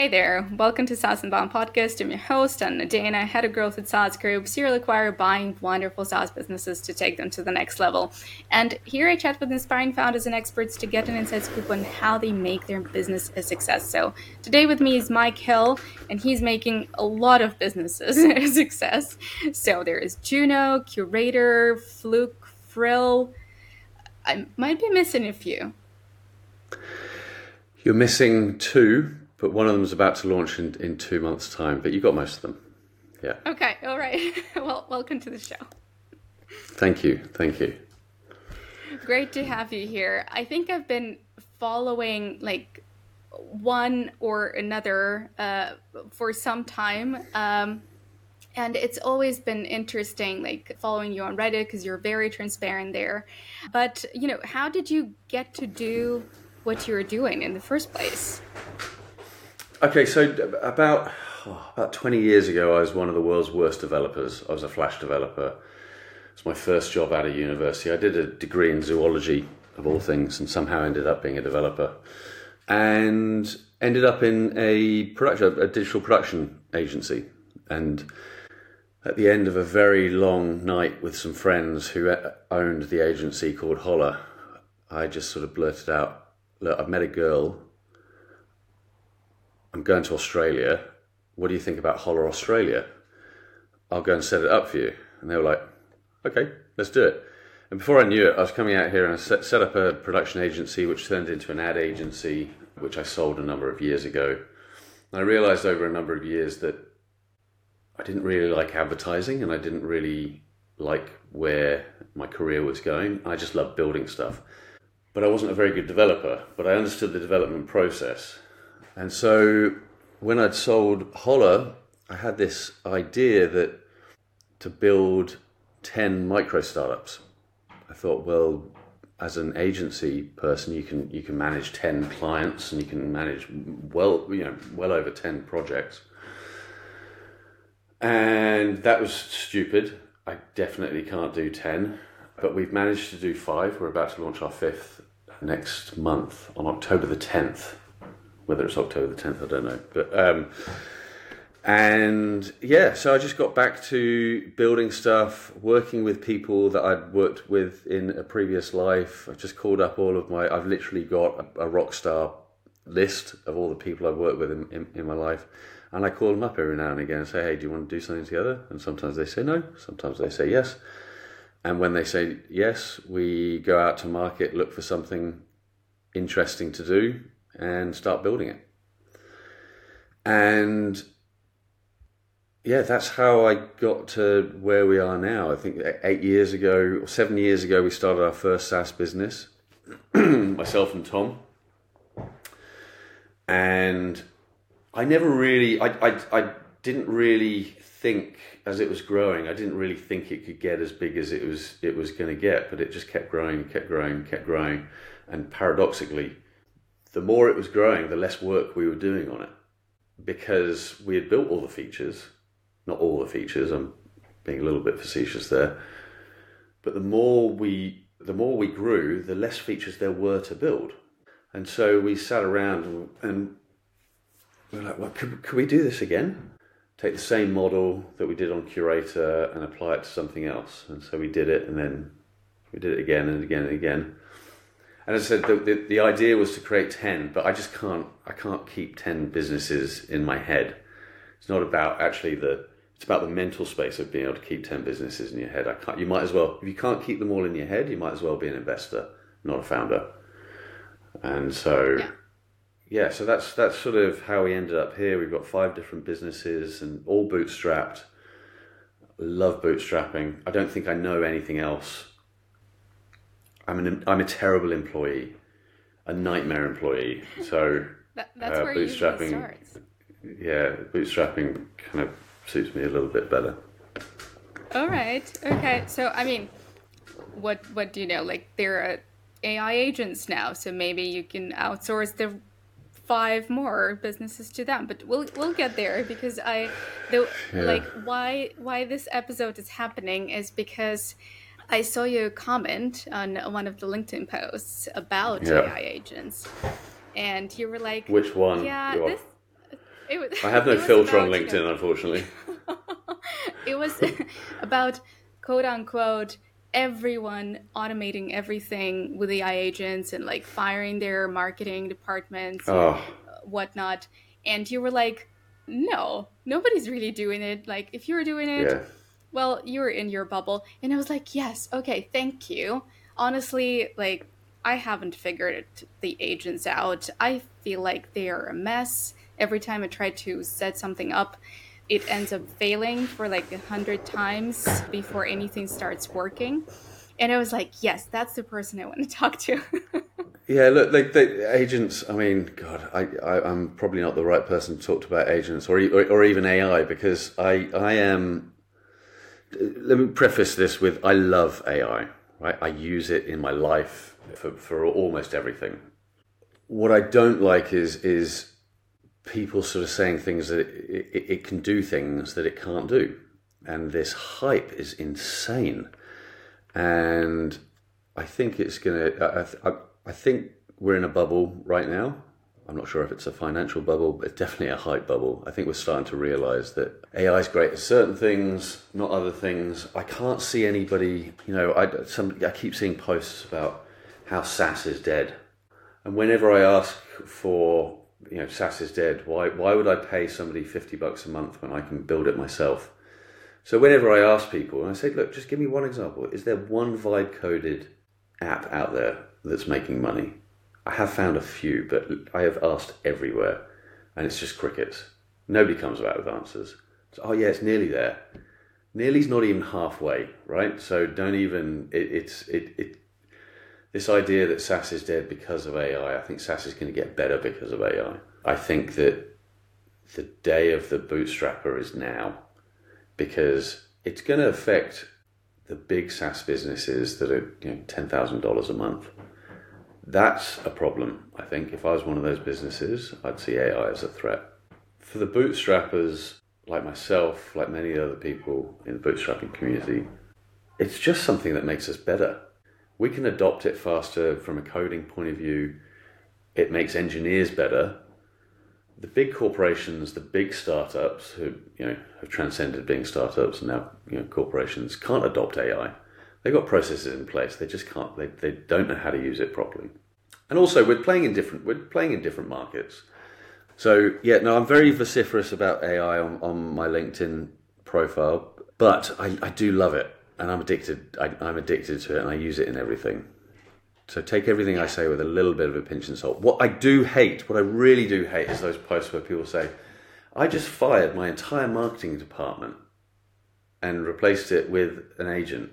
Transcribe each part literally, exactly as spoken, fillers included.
Hey there, welcome to SaaS and Bound Podcast. I'm your host, Anna Dana, head of growth at SaaS Group, serial acquirer buying wonderful SaaS businesses to take them to the next level. And here I chat with inspiring founders and experts to get an inside scoop on how they make their business a success. So today with me is Mike Hill, and he's making a lot of businesses a success. So there is Juno, Curator, Fluke, Frill. I might be missing a few. You're missing two, but one of them is about to launch in, in two months' time, but you got most of them. Yeah. Okay, all right. Well, welcome to the show. Thank you, thank you. Great to have you here. I think I've been following like one or another uh, for some time. Um, and it's always been interesting, like following you on Reddit because you're very transparent there. But, you know, how did you get to do what you were doing in the first place? Okay, so about oh, about twenty years ago, I was one of the world's worst developers. I was a Flash developer. It was my first job out of university. I did a degree in zoology, of all things, and somehow ended up being a developer. And ended up in a production, a digital production agency. And at the end of a very long night with some friends who owned the agency called Holler, I just sort of blurted out, "Look, I've met a girl. I'm going to Australia. What do you think about Holler Australia? I'll go and set it up for you." And they were like, "Okay, let's do it." And before I knew it, I was coming out here and I set, set up a production agency, which turned into an ad agency, which I sold a number of years ago. And I realized over a number of years that I didn't really like advertising and I didn't really like where my career was going. I just loved building stuff. But I wasn't a very good developer, but I understood the development process. And so when I'd sold Holler, I had this idea that to build ten micro startups. I thought, well, as an agency person, you can you can manage ten clients and you can manage well, you know, well over ten projects. And that was stupid. I definitely can't do ten, but we've managed to do five. We're about to launch our fifth next month on October the tenth. Whether it's October the tenth, I don't know. But um, and yeah, so I just got back to building stuff, working with people that I'd worked with in a previous life. I just called up all of my. I've literally got a, a rock star list of all the people I've worked with in, in, in my life, and I call them up every now and again and say, "Hey, do you want to do something together?" And sometimes they say no, sometimes they say yes. And when they say yes, we go out to market, look for something interesting to do, and start building it. And yeah, that's how I got to where we are now. I think eight years ago, or seven years ago, we started our first SaaS business, myself and Tom. And I never really, I, I, I didn't really think as it was growing, I didn't really think it could get as big as it was, it was going to get, but it just kept growing, kept growing, kept growing. And paradoxically, the more it was growing, the less work we were doing on it, because we had built all the features, not all the features, I'm being a little bit facetious there, but the more we the more we grew, the less features there were to build. And so we sat around and, and we were like, well, could, could we do this again? Take the same model that we did on Curator and apply it to something else. And so we did it, and then we did it again and again and again. And as I said, the, the, the idea was to create ten, but I just can't, I can't keep ten businesses in my head. It's not about actually the, it's about the mental space of being able to keep ten businesses in your head. I can't, you might as well, if you can't keep them all in your head, you might as well be an investor, not a founder. And so, yeah, yeah so that's, that's sort of how we ended up here. We've got five different businesses and all bootstrapped. Love bootstrapping. I don't think I know anything else. I'm an I'm a terrible employee, a nightmare employee. So that, that's uh, where bootstrapping, it usually starts. Yeah, bootstrapping kind of suits me a little bit better. All right. Okay. So I mean, what what do you know? Like there are A I agents now, so maybe you can outsource the five more businesses to them. But we'll we'll get there, because I, the Yeah. like why why this episode is happening is because I saw you comment on one of the LinkedIn posts about Yeah. A I agents, and you were like, Which one? Yeah, Your- this It was, I have no it was filter about, on LinkedIn, you know, unfortunately. it was about quote unquote everyone automating everything with A I agents and like firing their marketing departments and Oh, whatnot. And you were like, no, nobody's really doing it. Like, if you were doing it, yeah. well, you were in your bubble. And I was like, yes, okay, thank you. Honestly, like, I haven't figured the agents out. I feel like they are a mess. Every time I try to set something up, it ends up failing for like a hundred times before anything starts working. And I was like, yes, that's the person I want to talk to. Yeah, look, like the agents. I mean, God, I, I, I'm probably not the right person to talk about agents or, or or even A I because I I am. Let me preface this with I love A I. Right, I use it in my life for for almost everything. What I don't like is is people sort of saying things that it, it, it can do things that it can't do, and this hype is insane. And I think it's gonna. I, I, I think we're in a bubble right now. I'm not sure if it's a financial bubble, but it's definitely a hype bubble. I think we're starting to realise that A I is great at certain things, not other things. I can't see anybody. You know, I some I keep seeing posts about how SaaS is dead, and whenever I ask for, you know, SaaS is dead, why why would I pay somebody fifty bucks a month when I can build it myself? So whenever I ask people, and I say, look, just give me one example. Is there one vibe coded app out there that's making money? I have found a few, but I have asked everywhere, and it's just crickets. Nobody comes back with answers. So, oh yeah, it's nearly there. Nearly's not even halfway, right? So don't even. It, it's it it. This idea that SaaS is dead because of A I. I think SaaS is going to get better because of A I. I think that the day of the bootstrapper is now, because it's going to affect the big SaaS businesses that are, you know, ten thousand dollars a month. That's a problem, I think. If I was one of those businesses, I'd see A I as a threat. For the bootstrappers, like myself, like many other people in the bootstrapping community, it's just something that makes us better. We can adopt it faster from a coding point of view. It makes engineers better. The big corporations, the big startups who, you know, have transcended being startups and now, you know, corporations, can't adopt A I. They've got processes in place. They just can't. They, they don't know how to use it properly. And also, we're playing in different. We're playing in different markets. So yeah, no, I'm very vociferous about A I on, on my LinkedIn profile, but I, I do love it, and I'm addicted. I, I'm addicted to it, and I use it in everything. So take everything I say with a little bit of a pinch of salt. What I do hate, what I really do hate, is those posts where people say, "I just fired my entire marketing department and replaced it with an agent."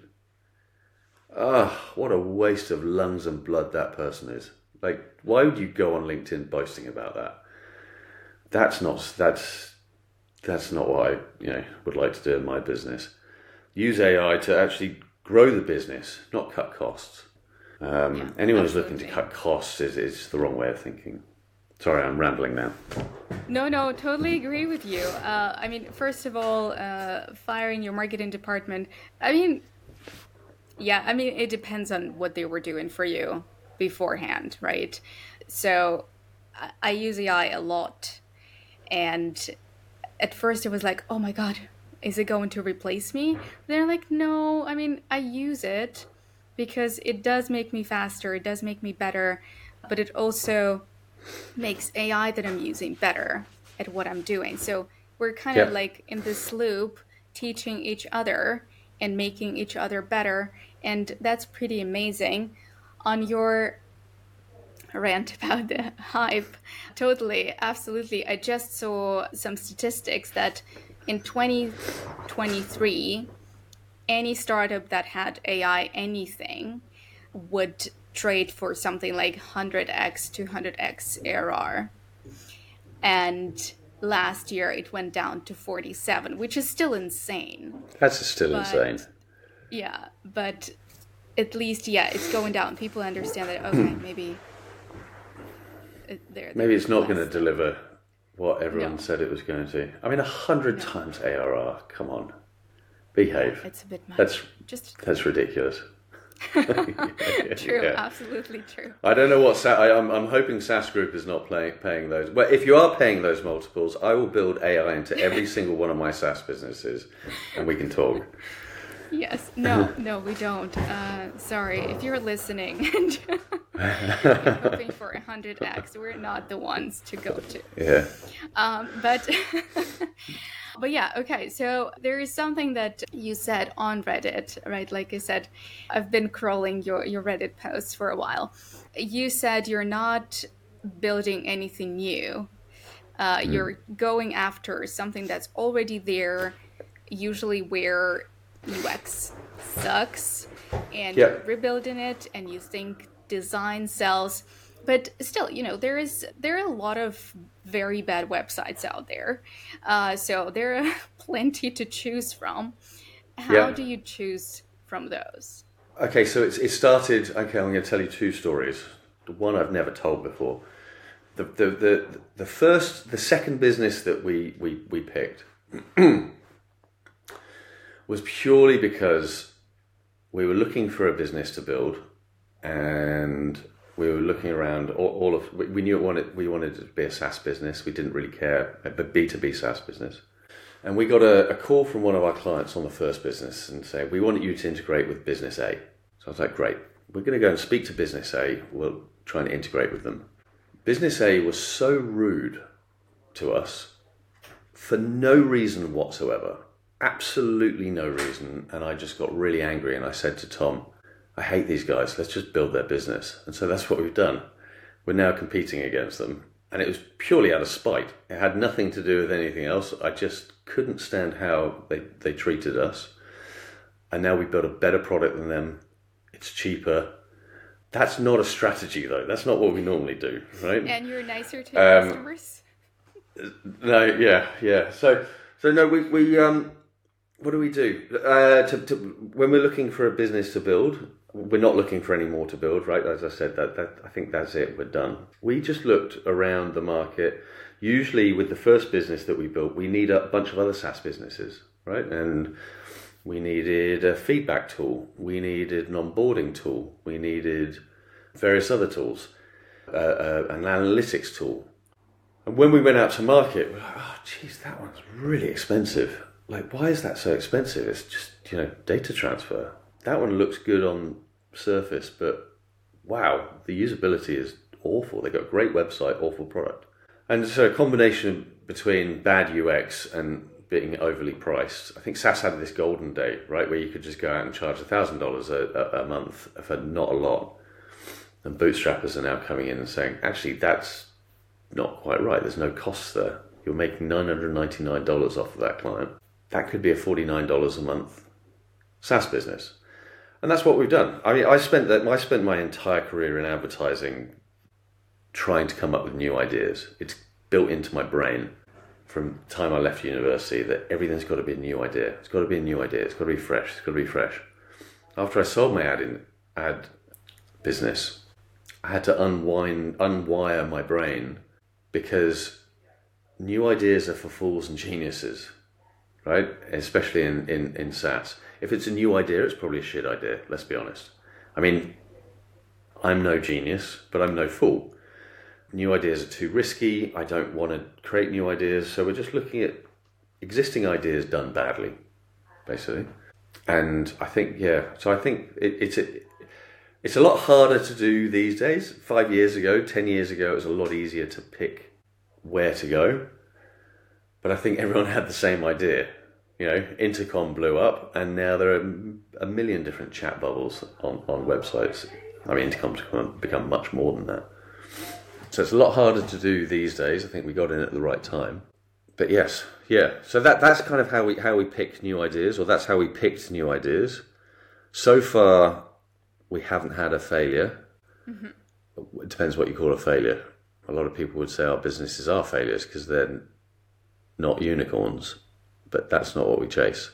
Ah, oh, what a waste of lungs and blood that person is. Like, why would you go on LinkedIn boasting about that? That's not that's that's not what I, you know, would like to do in my business. Use A I to actually grow the business, not cut costs. Um, Yeah, anyone who's absolutely. looking to cut costs is, is the wrong way of thinking. Sorry, I'm rambling now. No, no, totally agree with you. Uh, I mean, first of all, uh, firing your marketing department. I mean, yeah, I mean, it depends on what they were doing for you beforehand, right? So I, I use A I a lot. And at first it was like, oh my God, is it going to replace me? They're like, no, I mean, I use it because it does make me faster. It does make me better. But it also makes A I that I'm using better at what I'm doing. So we're kind Yeah. of like in this loop, teaching each other and making each other better. And that's pretty amazing. On your rant about the hype, totally, absolutely. I just saw some statistics that in twenty twenty-three, any startup that had A I anything would trade for something like one hundred x, two hundred x A R R. And last year it went down to forty-seven, which is still insane. That's still But- insane. Yeah, but at least, yeah, it's going down. People understand that, okay, maybe it- there. Maybe it's not less. going to deliver what everyone No. said it was going to. I mean, a hundred times A R R. Come on, behave. It's a bit much. That's Just that's ridiculous. yeah, True, yeah. absolutely true. I don't know what Sa- I, I'm. I'm hoping S A S Group is not playing, paying those. Well, if you are paying those multiples, I will build A I into every single one of my SaaS businesses, and we can talk. Yes, no, no, we don't. Uh, sorry, if you're listening and you're hoping for one hundred x, we're not the ones to go to. Yeah. Um, but, but yeah, okay. So there is something that you said on Reddit, right? Like I said, I've been crawling your, your Reddit posts for a while. You said you're not building anything new. Uh, mm. You're going after something that's already there, usually where U X sucks, and yeah. you're rebuilding it, and you think design sells. But still, you know, there is there are a lot of very bad websites out there. Uh, so there are plenty to choose from. How yeah. do you choose from those? Okay, so it's, it started, okay, I'm going to tell you two stories. The one I've never told before. The the the, the first, the second business that we, we, we picked was purely because we were looking for a business to build, and we were looking around all, all of, we knew it wanted, we wanted it to be a SaaS business. We didn't really care, but B two B SaaS business. And we got a, a call from one of our clients on the first business and say, we want you to integrate with business A. So I was like, great, we're going to go and speak to business A. We'll try and integrate with them. Business A was so rude to us for no reason whatsoever. Absolutely no reason. And I just got really angry, and I said to Tom, I hate these guys. Let's just build their business. And so that's what we've done. We're now competing against them. And it was purely out of spite. It had nothing to do with anything else. I just couldn't stand how they, they treated us. And now we built a better product than them. It's cheaper. That's not a strategy, though. That's not what we normally do, right? And you're nicer to your um, customers? No, yeah, yeah. So, so no, we... we um. What do we do? Uh, to, to, when we're looking for a business to build, we're not looking for any more to build, right? As I said, that, that I think that's it. We're done. We just looked around the market. Usually with the first business that we built, we need a bunch of other SaaS businesses, right? And we needed a feedback tool. We needed an onboarding tool. We needed various other tools, uh, uh, an analytics tool. And when we went out to market, we're like, oh, geez, that one's really expensive. Like, why is that so expensive? It's just, you know, data transfer. That one looks good on surface, but wow, the usability is awful. They've got a great website, awful product. And so a combination between bad U X and being overly priced. I think SaaS had this golden day, right, where you could just go out and charge one thousand dollars a, a month for not a lot. And bootstrappers are now coming in and saying, actually, that's not quite right. There's no costs there. You're making nine hundred ninety-nine dollars off of that client. That could be a forty-nine dollars a month SaaS business. And that's what we've done. I mean, I spent that. I spent my entire career in advertising trying to come up with new ideas. It's built into my brain from the time I left university that everything's got to be a new idea. It's got to be a new idea. It's got to be fresh. It's got to be fresh. After I sold my ad in ad business, I had to unwind, unwire my brain, because new ideas are for fools and geniuses. Right? Especially in, in, in SaaS. If it's a new idea, it's probably a shit idea, let's be honest. I mean, I'm no genius, but I'm no fool. New ideas are too risky. I don't want to create new ideas. So we're just looking at existing ideas done badly, basically. And I think, yeah, so I think it, it's, a, it's a lot harder to do these days. Five years ago, ten years ago, it was a lot easier to pick where to go. But I think everyone had the same idea. You know, Intercom blew up, and now there are a million different chat bubbles on, on websites. I mean, Intercom's become, become much more than that. So it's a lot harder to do these days. I think we got in at the right time. But yes, yeah. So that that's kind of how we how we pick new ideas, or that's how we picked new ideas. So far, we haven't had a failure. Mm-hmm. It depends what you call a failure. A lot of people would say our businesses are failures because they're not unicorns, but that's not what we chase.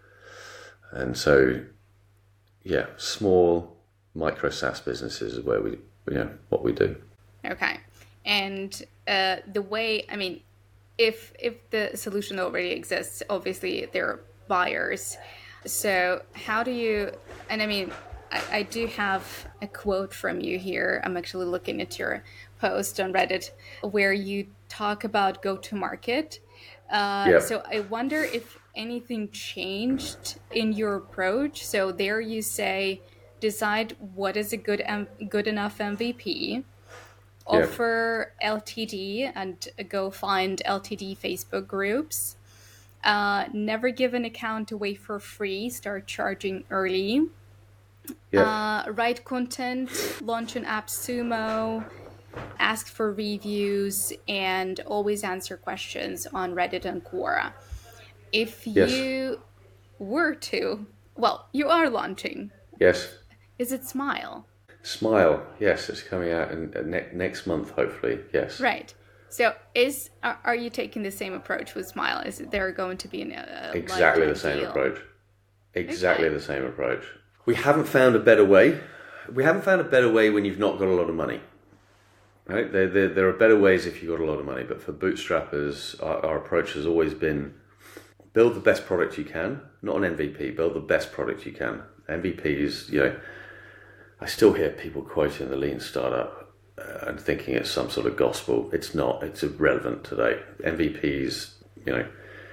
And so, yeah, small micro SaaS businesses is where we, you know, what we do. Okay, and uh, the way, I mean, if if the solution already exists, obviously there are buyers. So how do you? And I mean, I, I do have a quote from you here. I'm actually looking at your post on Reddit where you talk about go-to-market. Uh, Yep. So I wonder if anything changed in your approach. So there you say, decide what is a good M- good enough M V P, offer L T D and go find L T D Facebook groups. Uh, never give an account away for free, start charging early. Yep. Uh, write content, launch an AppSumo, ask for reviews, and always answer questions on Reddit and Quora. If Yes. you were to, well, you are launching. Yes. Is it Smile? Smile. Yes, it's coming out in, uh, ne- next month, hopefully. Yes. Right. So is are, are you taking the same approach with Smile? Is there going to be an, a Exactly the lifetime same deal? approach. Exactly Okay. the same approach. We haven't found a better way. We haven't found a better way when you've not got a lot of money. Right? There, there, there are better ways if you've got a lot of money, but for bootstrappers, our, our approach has always been build the best product you can, not an M V P, build the best product you can. M V Ps, you know, I still hear people quoting the lean startup uh, and thinking it's some sort of gospel. It's not. It's irrelevant today. M V Ps, you know,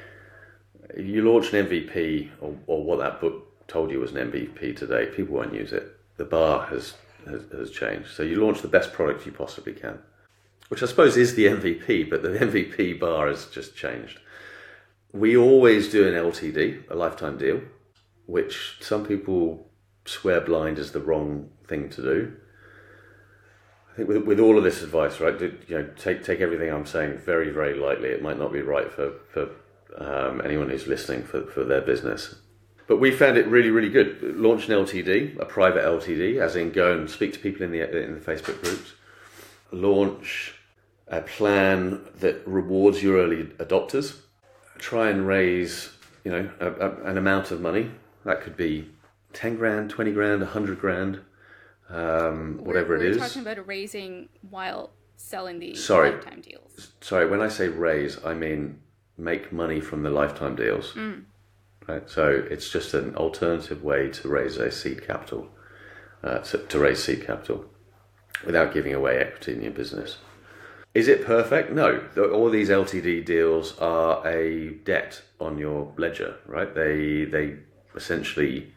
you launch an M V P or, or what that book told you was an M V P today, people won't use it. The bar has, has, has changed. So you launch the best product you possibly can, which I suppose is the M V P, but the M V P bar has just changed. We always do an L T D, a lifetime deal, which some people swear blind is the wrong thing to do. I think with, with all of this advice, right, do, you know, take take everything I'm saying very, very lightly. It might not be right for, for um, anyone who's listening for, for their business. But we found it really, really good. Launch an L T D, a private L T D, as in go and speak to people in the in the Facebook groups. Launch a plan that rewards your early adopters. Try and raise, you know, a, a, an amount of money. That could be ten grand, twenty grand, a hundred grand, um, whatever we're, it is. We're talking about raising while selling the Sorry. lifetime deals. Sorry, when I say raise, I mean make money from the lifetime deals. Mm. Right? So it's just an alternative way to raise a seed capital, uh, to, to raise seed capital without giving away equity in your business. Is it perfect? No. All these L T D deals are a debt on your ledger, right? They they essentially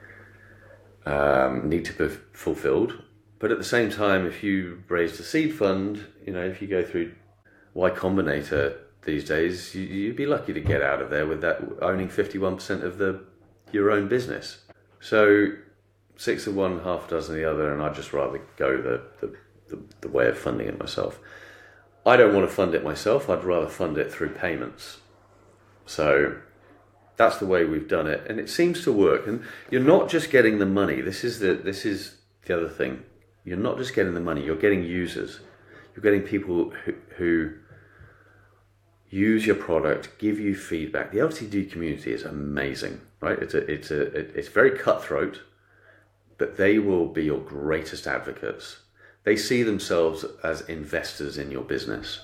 um, need to be fulfilled. But at the same time, if you raised a seed fund, you know, if you go through Y Combinator these days, you, you'd be lucky to get out of there with that owning fifty-one percent of the your own business. So six of one, half a dozen of the other, and I'd just rather go the, the, the, the way of funding it myself. I don't want to fund it myself. I'd rather fund it through payments. So that's the way we've done it, and it seems to work. And you're not just getting the money. This is the this is the other thing. You're not just getting the money. You're getting users. You're getting people who, who use your product, give you feedback. The L T D community is amazing, right? It's a it's a it's very cutthroat, but they will be your greatest advocates. They see themselves as investors in your business.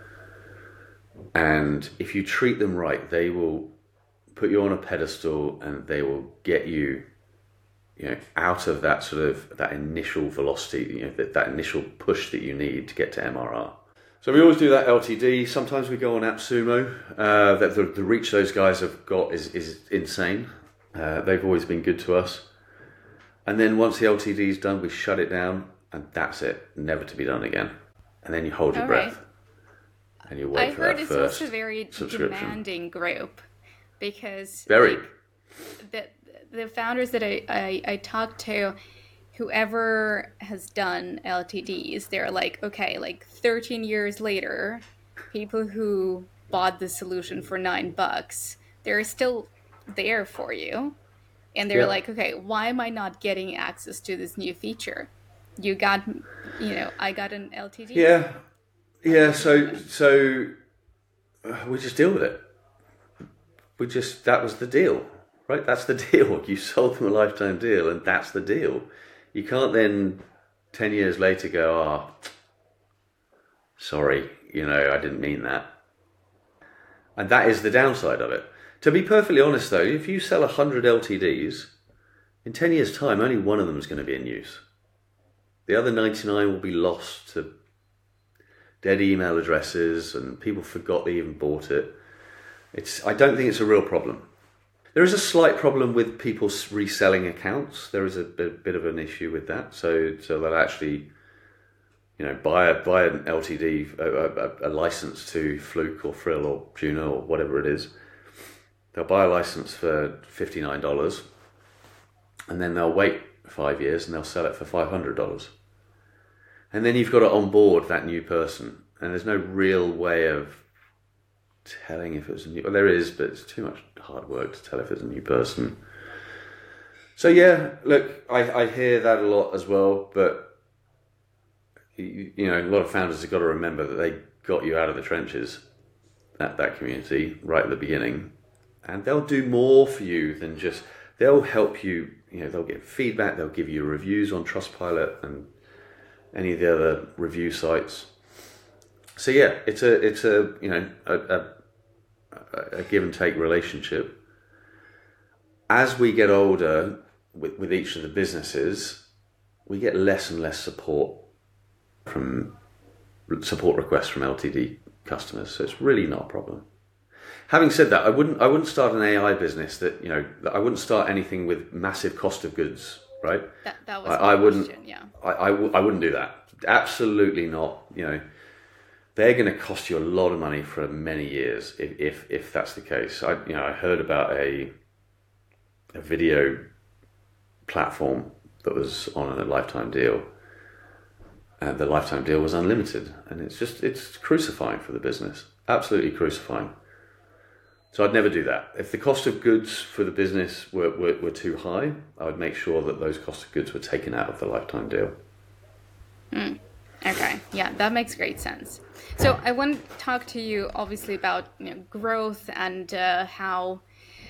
And if you treat them right, they will put you on a pedestal and they will get you, you know, out of that sort of, that initial velocity, you know, that, that initial push that you need to get to M R R. So we always do that L T D. Sometimes we go on AppSumo. Uh, that the, the reach those guys have got is, is insane. Uh, they've always been good to us. And then once the L T D is done, we shut it down. And that's it, never to be done again. And then you hold your All breath, right. and you wait I for heard that it's first also a very demanding group because Very. like, the the founders that I, I I talked to, whoever has done L T Ds, they're like, okay, like thirteen years later, people who bought the solution for nine bucks, they're still there for you, and they're Yeah. like, okay, why am I not getting access to this new feature? You got, you know, I got an L T D. Yeah, yeah. So, so uh, we just deal with it. We just that was the deal, right? That's the deal. You sold them a lifetime deal, and that's the deal. You can't then ten years later go, "Ah, oh, sorry, you know, I didn't mean that." And that is the downside of it. To be perfectly honest, though, if you sell a hundred L T Ds, in ten years' time, only one of them is going to be in use. The other ninety-nine will be lost to dead email addresses, and people forgot they even bought it. It's. I don't think it's a real problem. There is a slight problem with people reselling accounts. There is a bit, bit of an issue with that. So, so they'll actually, you know, buy a buy an L T D, a, a, a license to Fluke or Frill or Juno or whatever it is. They'll buy a license for fifty-nine dollars, and then they'll wait five years and they'll sell it for five hundred dollars. And then you've got to onboard that new person, and there's no real way of telling if it's a new. Well, there is, but it's too much hard work to tell if it's a new person. So yeah, look, I, I hear that a lot as well, but you, you know, a lot of founders have got to remember that they got you out of the trenches at that community right at the beginning, and they'll do more for you than just. They'll help you. You know, they'll get feedback. They'll give you reviews on Trustpilot and any of the other review sites. So yeah, it's a it's a you know a, a, a give and take relationship. As we get older with, with each of the businesses, we get less and less support from support requests from L T D customers. So it's really not a problem. Having said that, I wouldn't I wouldn't start an A I business that you know I wouldn't start anything with massive cost of goods. Right, that, that was I, my I wouldn't. question, yeah. I, I, w- I wouldn't do that. Absolutely not. You know, they're going to cost you a lot of money for many years if if, if that's the case. I you know I heard about a a video platform that was on a lifetime deal, and the lifetime deal was unlimited, and it's just it's crucifying for the business. Absolutely crucifying. So I'd never do that. If the cost of goods for the business were, were, were too high, I would make sure that those cost of goods were taken out of the lifetime deal. Mm. Okay, yeah, that makes great sense. So I want to talk to you obviously about you know, growth and uh, how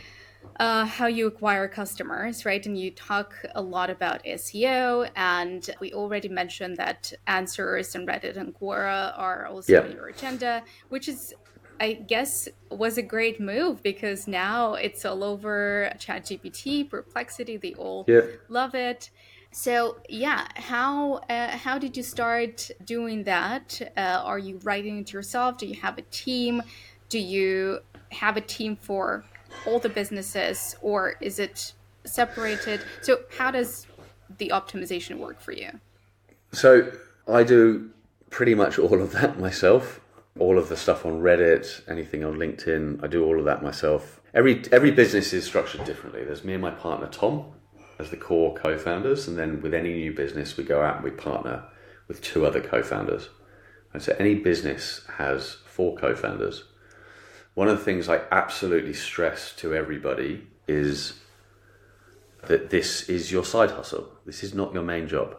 uh, how you acquire customers, right? And you talk a lot about S E O, and we already mentioned that Answers and Reddit and Quora are also Yeah. on your agenda, which is I guess was a great move because now it's all over ChatGPT, Perplexity, they all Yeah. love it. So yeah, how uh, how did you start doing that? Uh, are you writing it yourself? Do you have a team? Do you have a team for all the businesses, or is it separated? So how does the optimization work for you? So I do pretty much all of that myself. All of the stuff on Reddit, anything on LinkedIn, I do all of that myself. Every every business is structured differently. There's me and my partner Tom as the core co-founders, and then with any new business, we go out and we partner with two other co-founders. And so any business has four co-founders. One of the things I absolutely stress to everybody is that this is your side hustle. This is not your main job.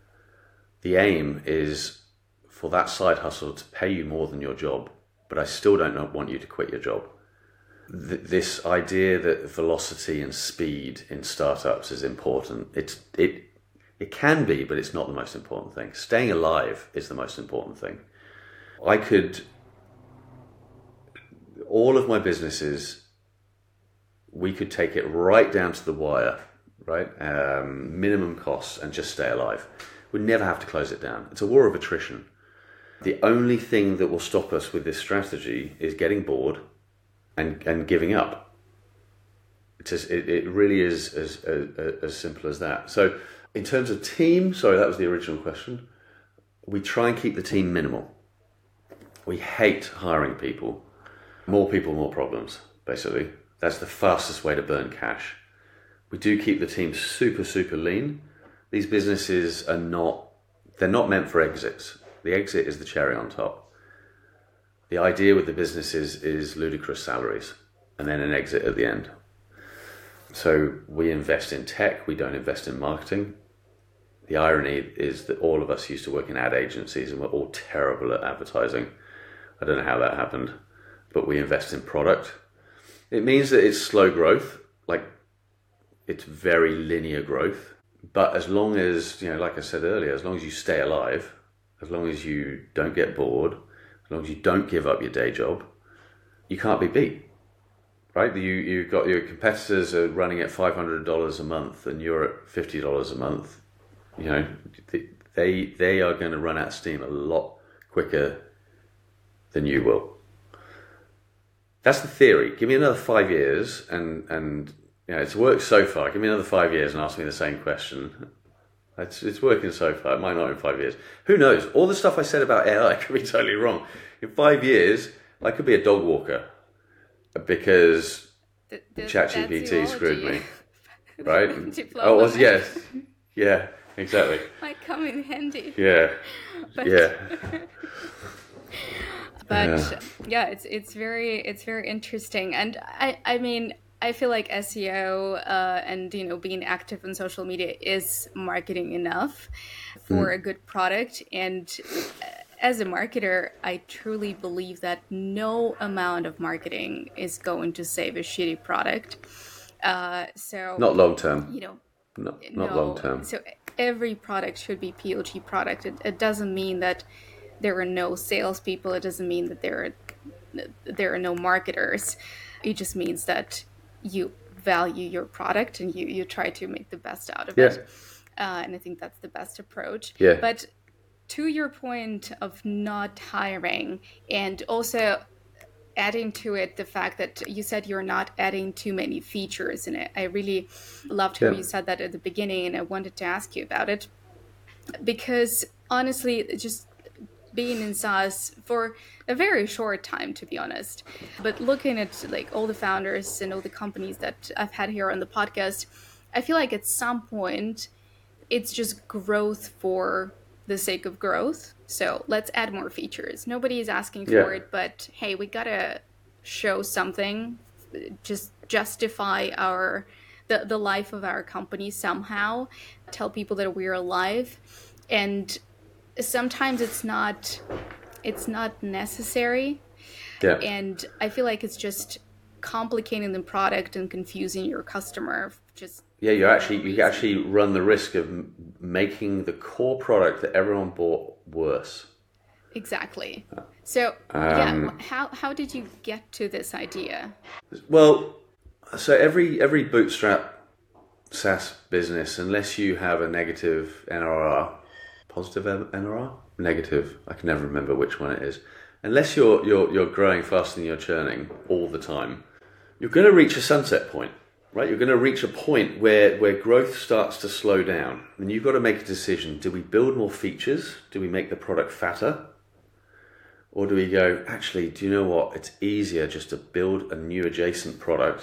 The aim is for that side hustle to pay you more than your job, but I still don't want you to quit your job. Th- this idea that velocity and speed in startups is important, it's, it it can be, but it's not the most important thing. Staying alive is the most important thing. I could, all of my businesses, we could take it right down to the wire, right? Um, minimum costs and just stay alive. We'd never have to close it down. It's a war of attrition. The only thing that will stop us with this strategy is getting bored and, and giving up. It's just, it, it really is as, as, as simple as that. So in terms of team, sorry, that was the original question. We try and keep the team minimal. We hate hiring people. More people, more problems, basically. That's the fastest way to burn cash. We do keep the team super, super lean. These businesses are not, they're not meant for exits. The exit is the cherry on top. The idea with the businesses is ludicrous salaries and then an exit at the end. So we invest in tech, we don't invest in marketing. The irony is that all of us used to work in ad agencies and we're all terrible at advertising. I don't know how that happened, but we invest in product. It means that it's slow growth, like it's very linear growth. But as long as, you know, like I said earlier, as long as you stay alive, as long as you don't get bored, as long as you don't give up your day job, you can't be beat, right? You you've got your competitors are running at five hundred dollars a month, and you're at fifty dollars a month. You know, they they are going to run out of steam a lot quicker than you will. That's the theory. Give me another five years, and and you know, it's worked so far. Give me another five years and ask me the same question. It's it's working so far. It might not in five years. Who knows? All the stuff I said about A I could be totally wrong. In five years, I could be a dog walker because the, the, ChatGPT screwed me. Right? Oh, it was, yes. Yeah, exactly. Might come in handy. Yeah. But, yeah. But yeah. yeah, it's it's very it's very interesting, and I I mean I feel like S E O uh, and you know being active on social media is marketing enough for mm. a good product. And as a marketer, I truly believe that no amount of marketing is going to save a shitty product. Uh, so not long term. You know, not not no, long term. So every product should be P L G product. It, it doesn't mean that there are no salespeople. It doesn't mean that there are there are no marketers. It just means that you value your product and you, you try to make the best out of yeah. it. Uh, and I think that's the best approach. Yeah. But to your point of not hiring, and also adding to it the fact that you said you're not adding too many features in it. I really loved how yeah. you said that at the beginning, and I wanted to ask you about it. Because honestly, just being in SaaS for a very short time, to be honest, but looking at like all the founders and all the companies that I've had here on the podcast, I feel like at some point it's just growth for the sake of growth. So let's add more features. Nobody is asking for yeah. it, but hey, we gotta show something, just justify our the, the life of our company somehow, tell people that we're alive. And sometimes it's not it's not necessary. Yeah. And I feel like it's just complicating the product and confusing your customer. Just yeah, you actually you actually run the risk of m- making the core product that everyone bought worse. Exactly. So um, yeah, how how did you get to this idea? Well, so every every bootstrap SaaS business, unless you have a negative N R R. Positive N R R? Negative. I can never remember which one it is. Unless you're you're you're growing faster than you're churning all the time, you're going to reach a sunset point, right? You're going to reach a point where where growth starts to slow down, and you've got to make a decision. Do we build more features? Do we make the product fatter? Or do we go, actually, do you know what? It's easier just to build a new adjacent product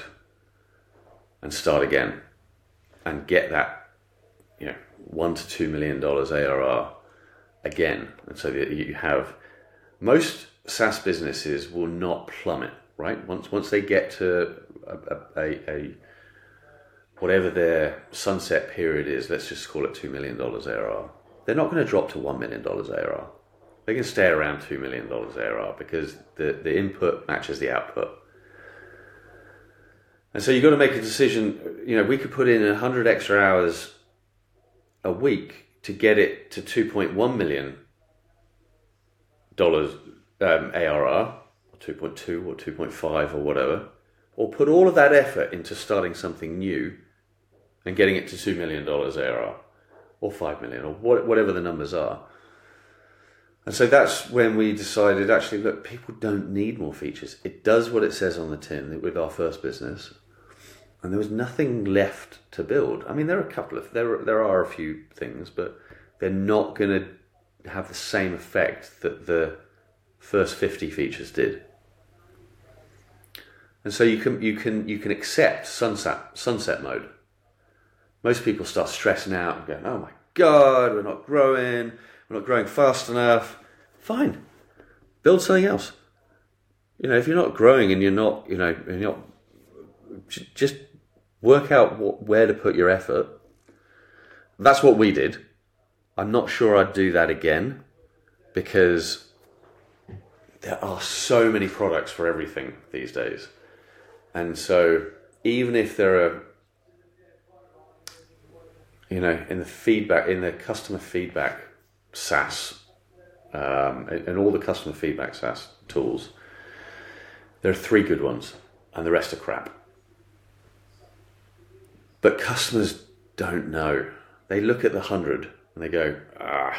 and start again and get that, you know, one to two million dollars A R R again. And so that you have, most SaaS businesses will not plummet, right? Once once they get to a, a, a whatever their sunset period is, let's just call it two million dollars A R R. They're not going to drop to one million dollars A R R. They can stay around two million dollars A R R because the, the input matches the output. And so you've got to make a decision. You know, we could put in one hundred extra hours a week to get it to two point one million dollars um, A R R, or two point two or two point five or whatever, or put all of that effort into starting something new and getting it to two million dollars A R R, or five million, or what, whatever the numbers are. And so that's when we decided, actually, look, people don't need more features. It does what it says on the tin with our first business. And there was nothing left to build. I mean, there are a couple of, there, there are a few things, but they're not going to have the same effect that the first fifty features did. And so you can, you can, you can accept sunset, sunset mode. Most people start stressing out and going, oh my God, we're not growing. We're not growing fast enough. Fine. Build something else. You know, if you're not growing and you're not, you know, and you're not, just work out what, where to put your effort. That's what we did. I'm not sure I'd do that again because there are so many products for everything these days. And so even if there are, you know, in the feedback, in the customer feedback SaaS, um, and, and all the customer feedback SaaS tools, there are three good ones. and the rest are crap. But customers don't know. They look at the hundred and they go, ah,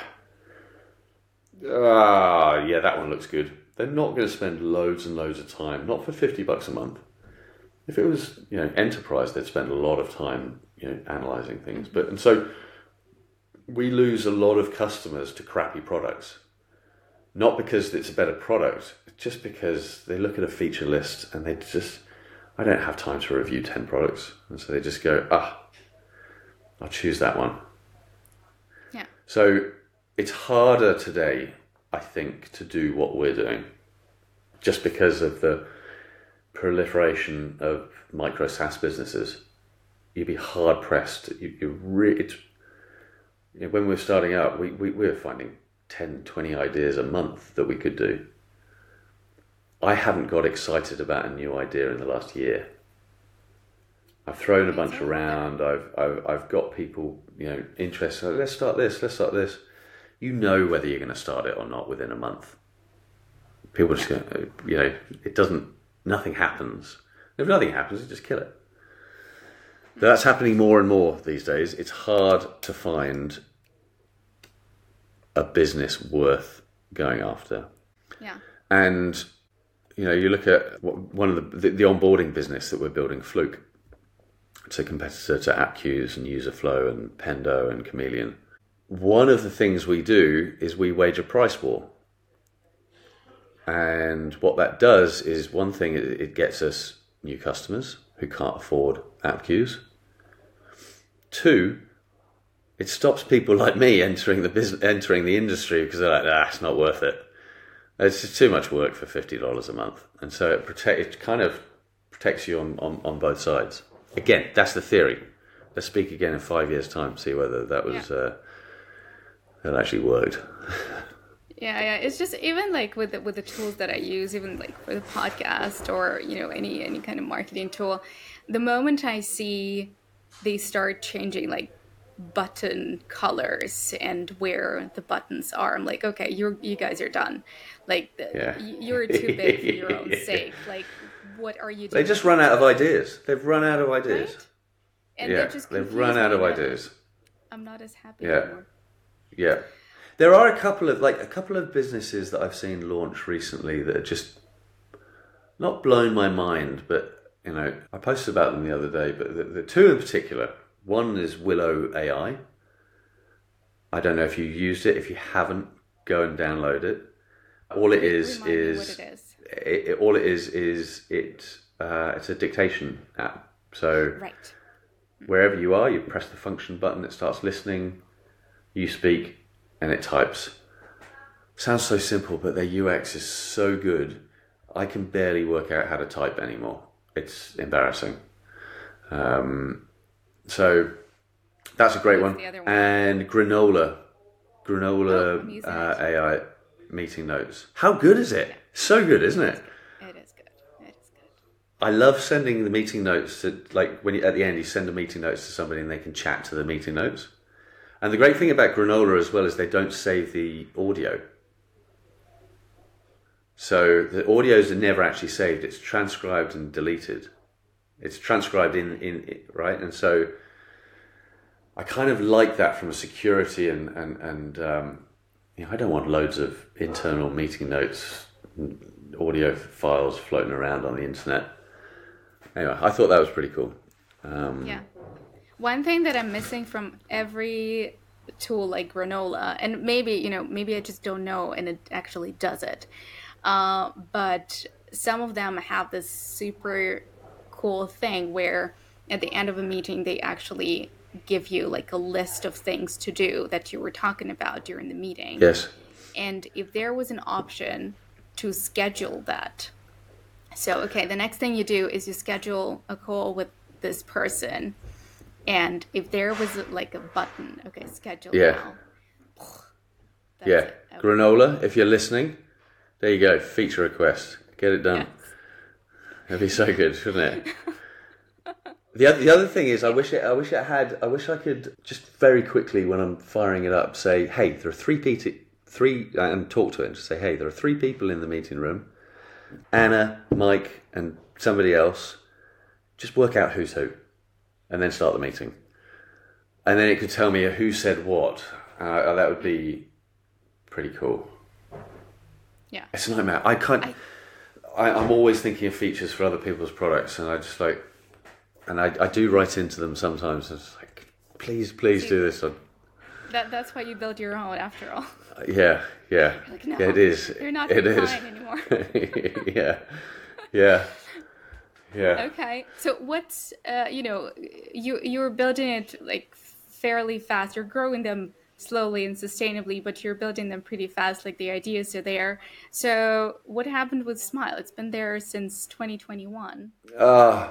ah, yeah, that one looks good. They're not going to spend loads and loads of time, not for fifty bucks a month. If it was, you know, enterprise, they'd spend a lot of time, you know, analyzing things. But and so we lose a lot of customers to crappy products. Not because it's a better product, just because they look at a feature list and they just, I don't have time to review ten products. And so they just go, ah, I'll choose that one. Yeah. So it's harder today, I think, to do what we're doing just because of the proliferation of micro SaaS businesses. You'd be hard pressed. You, you re- it's, you know, when we were starting out, we, we, we were finding ten, twenty ideas a month that we could do. I haven't got excited about a new idea in the last year. I've thrown a bunch around. I've, I've I've got people, you know, interested. Let's start this. Let's start this. You know whether you're going to start it or not within a month. People just go, you know, it doesn't. Nothing happens. If nothing happens, you just kill it. But that's happening more and more these days. It's hard to find a business worth going after. Yeah. And you know, you look at one of the, the the onboarding business that we're building, Fluke. It's a competitor to AppQues and Userflow and Pendo and Chameleon. One of the things we do is we wage a price war. And what that does is, one thing, it gets us new customers who can't afford AppQues. Two, it stops people like me entering the business, entering the industry because they're like, ah, it's not worth it. It's just too much work for fifty dollars a month. And so it protect, it kind of protects you on, on, on both sides. Again, that's the theory. Let's speak again in five years' time, see whether that was yeah. uh, that actually worked. Yeah, yeah. It's just even like with the, with the tools that I use, even like for the podcast or, you know, any any kind of marketing tool, the moment I see they start changing like button colors and where the buttons are, I'm like, okay, you're you guys are done. Like the, yeah. you're too big for your own sake. Like, what are you doing? They just run out of ideas. They've run out of ideas. Right? And yeah, they're just they've run out of me. ideas. I'm not as happy Yeah. anymore. Yeah. There are a couple of like a couple of businesses that I've seen launch recently that are just not blown my mind, but you know, I posted about them the other day, but the, the two in particular. One is Willow A I. I don't know if you used it. If you haven't, go and download it. All it is Remind me is, what it is. It, it, all it is is it. Uh, it's a dictation app. So Right. wherever you are, you press the function button. It starts listening. You speak, and it types. Sounds so simple, but their U X is so good. I can barely work out how to type anymore. It's embarrassing. Um, so that's a great one. the other one? And Granola, Granola Oh, I'm using uh, it. A I meeting notes. How good is it? So good, isn't it? It is good. It is good. I love sending the meeting notes to, like when you, at the end you send the meeting notes to somebody and they can chat to the meeting notes. And the great thing about Granola as well is they don't save the audio. So the audios are never actually saved. It's transcribed and deleted. It's transcribed in, in right? And so I kind of like that from a security and, and, and um, you know, I don't want loads of internal meeting notes, audio files floating around on the internet. Anyway, I thought that was pretty cool. Um, Yeah. One thing that I'm missing from every tool like Granola, and maybe, you know, maybe I just don't know and it actually does it. Uh, but some of them have this super cool thing where at the end of a meeting, they actually give you like a list of things to do that you were talking about during the meeting. Yes. And if there was an option to schedule that. So, okay, the next thing you do is you schedule a call with this person. And if there was like a button, okay, schedule Yeah. now. That's Yeah. it. Okay. Granola, if you're listening, there you go. Feature request. Get it done. Yes. That'd be so good, shouldn't it? The other, the other thing is, I wish it, I wish it had, I wish I could just very quickly when I'm firing it up say, hey, there are three people, three, and talk to it and just say, hey, there are three people in the meeting room, Anna, Mike, and somebody else, just work out who's who, and then start the meeting. And then it could tell me who said what. Uh, that would be pretty cool. Yeah. It's a nightmare. I can't... I, I, I'm always thinking of features for other people's products, and I just like... And I, I do write into them sometimes. It's like, please, please See, do this. That, that's why you build your own, after all. Yeah, yeah. Like, no, yeah, it is. You're not it replying is. anymore. yeah, yeah, yeah. Okay, so what's uh, you know, you you're building it like fairly fast. You're growing them slowly and sustainably, but you're building them pretty fast. Like the ideas are there. So what happened with Smile? It's been there since twenty twenty-one. Uh,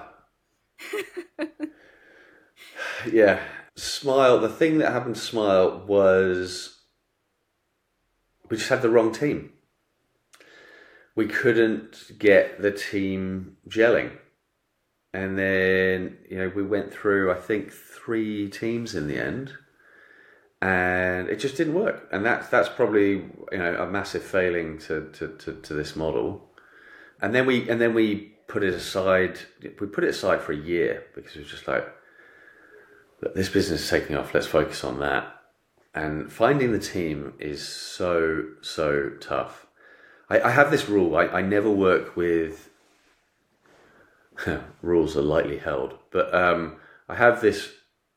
yeah. Smile, the thing that happened to Smile was we just had the wrong team. We couldn't get the team gelling. And then, you know, we went through, I think, three teams in the end, and it just didn't work. And that's that's probably, you know, a massive failing to, to, to, to this model. And then we and then we put it aside. We put it aside for a year because it was just like, look, this business is taking off. Let's focus on that. And finding the team is so so tough. I, I have this rule. I, I never work with. Rules are lightly held, but um, I have this.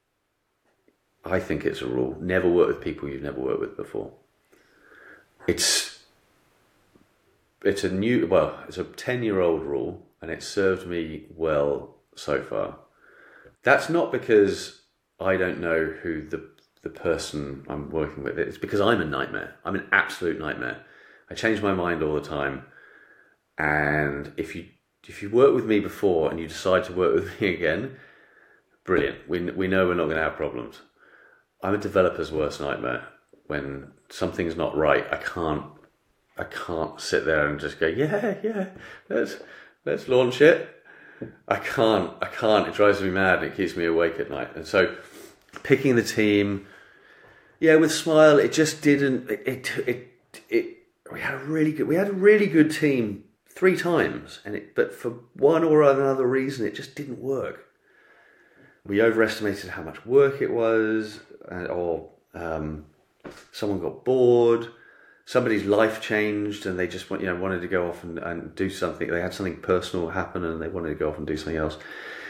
I think it's a rule: never work with people you've never worked with before. It's it's a new well, it's a ten-year-old rule, and it's served me well so far. That's not because I don't know who the the person I'm working with is. It's because I'm a nightmare. I'm an absolute nightmare. I change my mind all the time, and if you if you worked with me before and you decide to work with me again, brilliant. We we know we're not going to have problems. I'm a developer's worst nightmare. When something's not right, I can't I can't sit there and just go, yeah, yeah, let's let's launch it. I can't. I can't. It drives me mad. It keeps me awake at night. And so, picking the team, yeah, with Smile, it just didn't. It it it. it we had a really good. We had a really good team three times, and it. But for one or another reason, it just didn't work. We overestimated how much work it was, or um, someone got bored. Somebody's life changed and they just want, you know, wanted to go off and, and do something. They had something personal happen and they wanted to go off and do something else.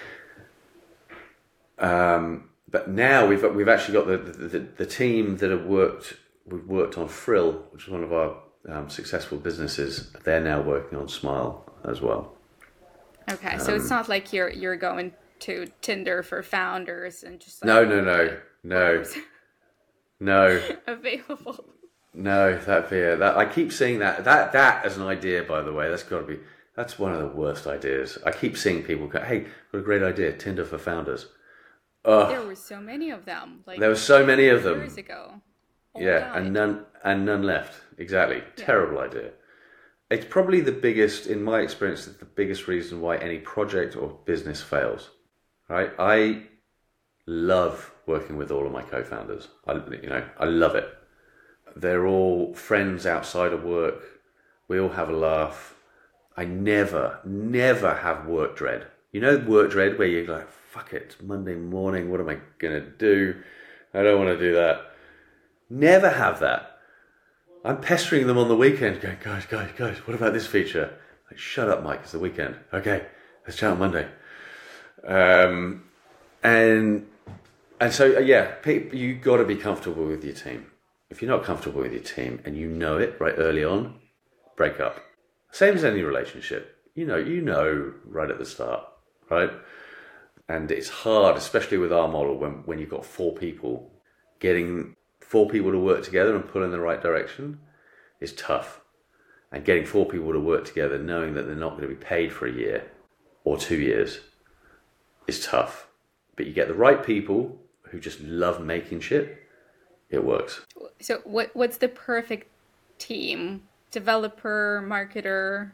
Um, but now we've we've actually got the, the the team that have worked. We've worked on Frill, which is one of our um, successful businesses. They're now working on Smile as well. Okay, so um, it's not like you're you're going to Tinder for founders and just like, no no no no no available. No, that fear. That I keep seeing that. That that as an idea, by the way, that's got to be. That's one of the worst ideas. I keep seeing people go, "Hey, what a great idea! Tinder for founders." Ugh. There were so many of them. Like there were so many of them years ago. All yeah, died. and none and none left. Exactly. Yeah. Terrible idea. It's probably the biggest, in my experience, it's the biggest reason why any project or business fails. Right? I love working with all of my co-founders. I, you know, I love it. They're all friends outside of work. We all have a laugh. I never, never have work dread. You know work dread where you're like, fuck it, it's Monday morning, what am I going to do? I don't want to do that. Never have that. I'm pestering them on the weekend going, guys, guys, guys, what about this feature? Like, shut up, Mike, it's the weekend. Okay, let's chat on Monday. Um, and, and so, yeah, you got to be comfortable with your team. If you're not comfortable with your team and you know it right early on, break up. Same as any relationship. You know, you know right at the start, right? And it's hard, especially with our model, when, when you've got four people. Getting four people to work together and pull in the right direction is tough. And getting four people to work together knowing that they're not going to be paid for a year or two years is tough. But you get the right people who just love making shit, it works. So what what's the perfect team? Developer, marketer?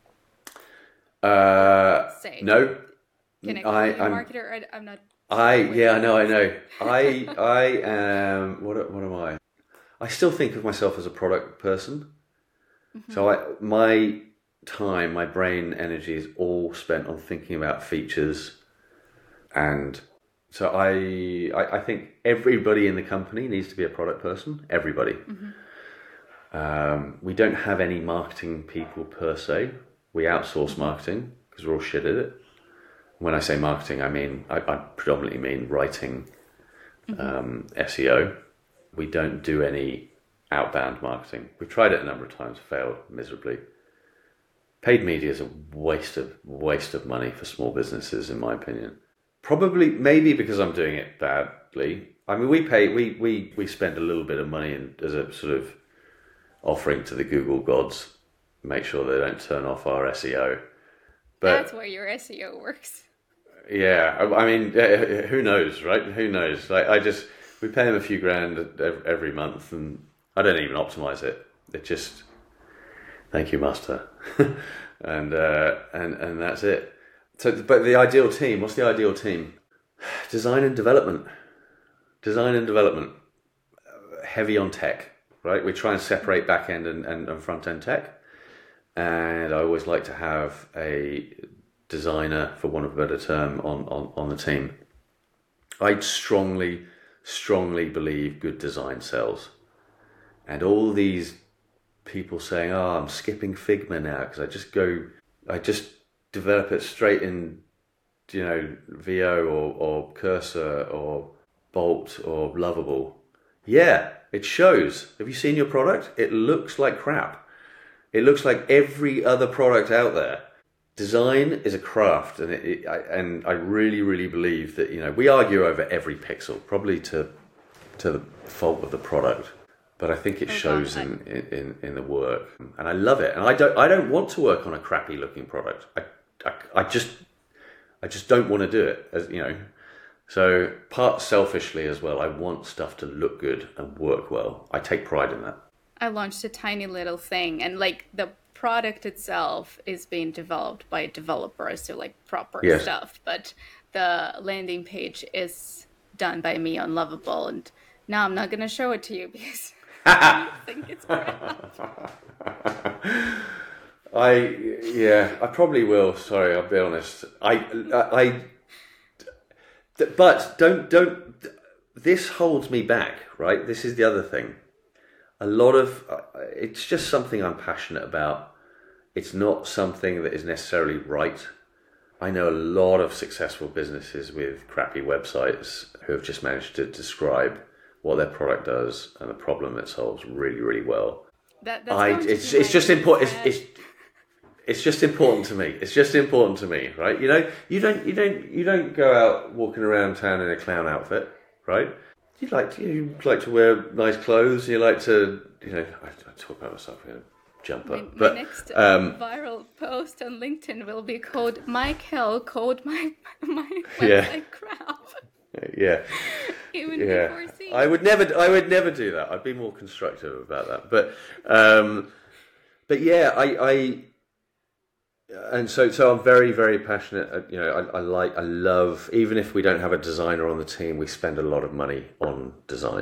Uh, say. No. Can I call I, you a I'm, marketer? I, I'm not... I, yeah, I know, I know. I, I am, what, what am I? I still think of myself as a product person. Mm-hmm. So I, my, time, my brain energy is all spent on thinking about features. And so I, I, I think everybody in the company needs to be a product person. Everybody. Mm-hmm. Um, we don't have any marketing people per se. We outsource marketing because we're all shit at it. When I say marketing, I mean I, I predominantly mean writing, mm-hmm. um, S E O. We don't do any outbound marketing. We've tried it a number of times, failed miserably. Paid media is a waste of waste of money for small businesses, in my opinion. Probably, maybe because I'm doing it badly. I mean, we pay, we we we spend a little bit of money in, as a sort of offering to the Google gods, make sure they don't turn off our S E O. But that's where your S E O works. Yeah, I, I mean, who knows, right? Who knows? Like, I just we pay them a few grand every month, and I don't even optimize it. It just thank you, master, and uh, and and that's it. So, but the ideal team, what's the ideal team? Design and development. Design and development. Heavy on tech, right? We try and separate back end and, and, and front end tech. And I always like to have a designer, for want of a better term, on, on, on the team. I strongly, strongly believe good design sells. And all these people saying, oh, I'm skipping Figma now because I just go, I just develop it straight in, you know, V O or, or Cursor or Bolt or Lovable. Yeah, it shows. Have you seen your product? It looks like crap. It looks like every other product out there. Design is a craft, and it, it, I, and I really, really believe that, you know, we argue over every pixel, probably to to the fault of the product. But I think it shows in, in, in the work, and I love it. And I don't I don't want to work on a crappy looking product. I I, I just I just don't want to do it, as you know. So part selfishly as well, I want stuff to look good and work well. I take pride in that. I launched a tiny little thing, and like the product itself is being developed by a developer, so like proper yes. stuff. But the landing page is done by me on Lovable, and now I'm not going to show it to you because I think it's crap. I yeah, I probably will. Sorry, I'll be honest. I I, I but don't don't. This holds me back, right? This is the other thing. A lot of it's just something I'm passionate about. It's not something that is necessarily right. I know a lot of successful businesses with crappy websites who have just managed to describe what their product does and the problem it solves really, really well. That, that's I, it's it's just important. It's, it's it's just important to me. It's just important to me, right? You know, you don't you don't you don't go out walking around town in a clown outfit, right? You like to, you like to wear nice clothes. You like to, you know, I, I talk about myself in a jumper. My, but my next um, viral post on LinkedIn will be called Mike Hell code my my website yeah. crap. Yeah, Even yeah. before seeing. I would never, I would never do that. I'd be more constructive about that. But, um, but yeah, I, I, and so, so I'm very, very passionate. You know, I, I like, I love. Even if we don't have a designer on the team, we spend a lot of money on design.